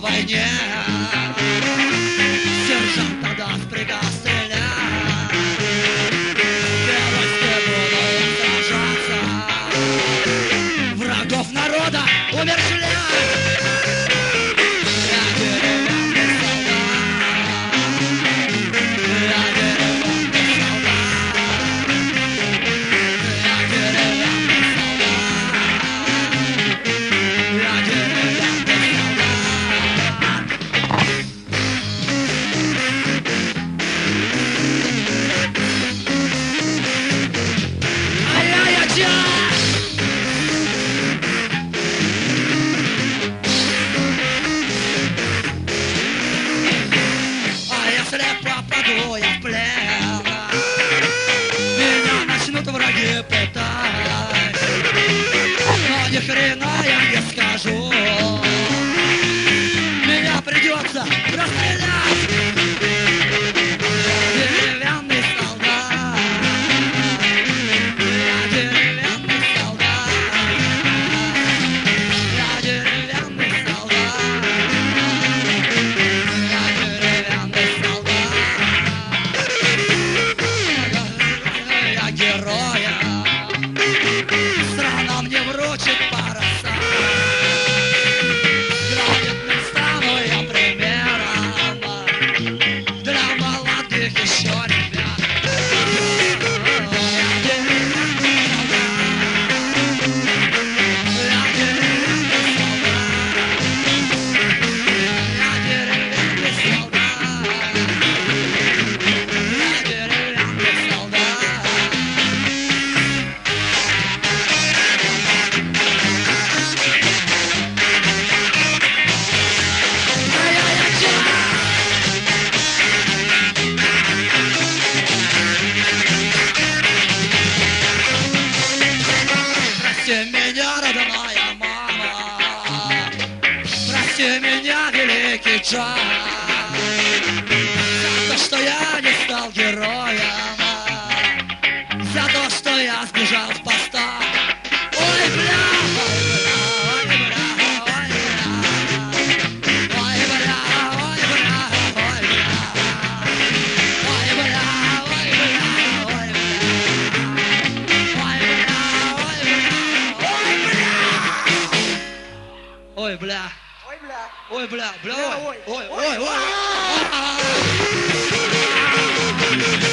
войне. Сержант отдаст приказ стрелять. Первой степью сражаться. Врагов народа умерщвлять. Я деревянный солдат. Я деревянный солдат. Я деревянный солдат. Я деревянный солдат. Ай-яй-яй-яй! Если попаду я в плен, меня начнут враги пытать, но ни хрена я не скажу, меня придется расстрелять. Деревянный солдат, я деревянный солдат, я деревянный солдат, я деревянный солдат. Я героя, страна мне вручит паруса. Грамотным стану я примером для молодых еще ребят. Я деревянный солдат, я деревянный солдат, я деревянный солдат. Прости меня, родная мама, прости меня, великий Джан, за то, что я не стал героем, за то, что я сбежал в поста. Ой, бля, ой, бля, ой, бля, ой, бля, ой, бля, ой, бля, ой, бля, ой, бля, ой, бля, ой, бля. Ой, бля. Ой, бля, бля, ой, ой, ой, ой.